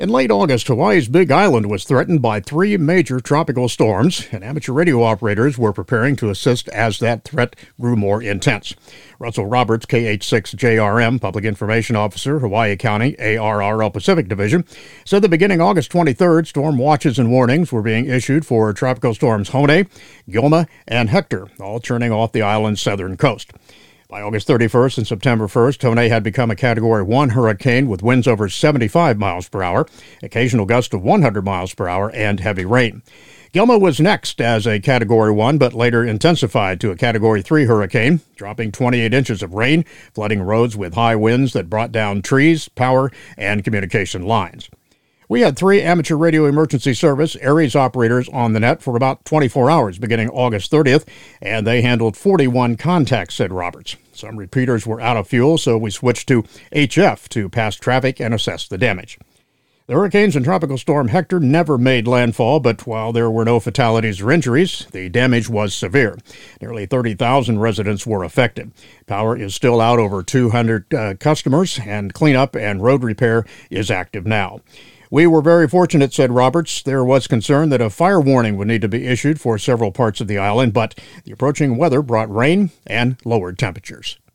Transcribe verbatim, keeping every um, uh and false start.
In late August, Hawaii's Big Island was threatened by three major tropical storms, and amateur radio operators were preparing to assist as that threat grew more intense. Russell Roberts, K H six J R M, Public Information Officer, Hawaii County, A R R L Pacific Division, said that beginning August twenty-third, storm watches and warnings were being issued for tropical storms Hone, Gilma, and Hector, all churning off the island's southern coast. By August thirty-first and September first, Hone had become a Category one hurricane with winds over seventy-five miles per hour, occasional gusts of one hundred miles per hour, and heavy rain. Gilma was next as a Category one, but later intensified to a Category three hurricane, dropping twenty-eight inches of rain, flooding roads with high winds that brought down trees, power, and communication lines. We had three amateur radio emergency service ARES operators on the net for about twenty-four hours beginning August thirtieth, and they handled forty-one contacts, said Roberts. Some repeaters were out of fuel, so we switched to H F to pass traffic and assess the damage. The hurricanes and Tropical Storm Hector never made landfall, but while there were no fatalities or injuries, the damage was severe. Nearly thirty thousand residents were affected. Power is still out over two hundred uh, customers, and cleanup and road repair is active now. We were very fortunate, said Roberts. There was concern that a fire warning would need to be issued for several parts of the island, but the approaching weather brought rain and lowered temperatures.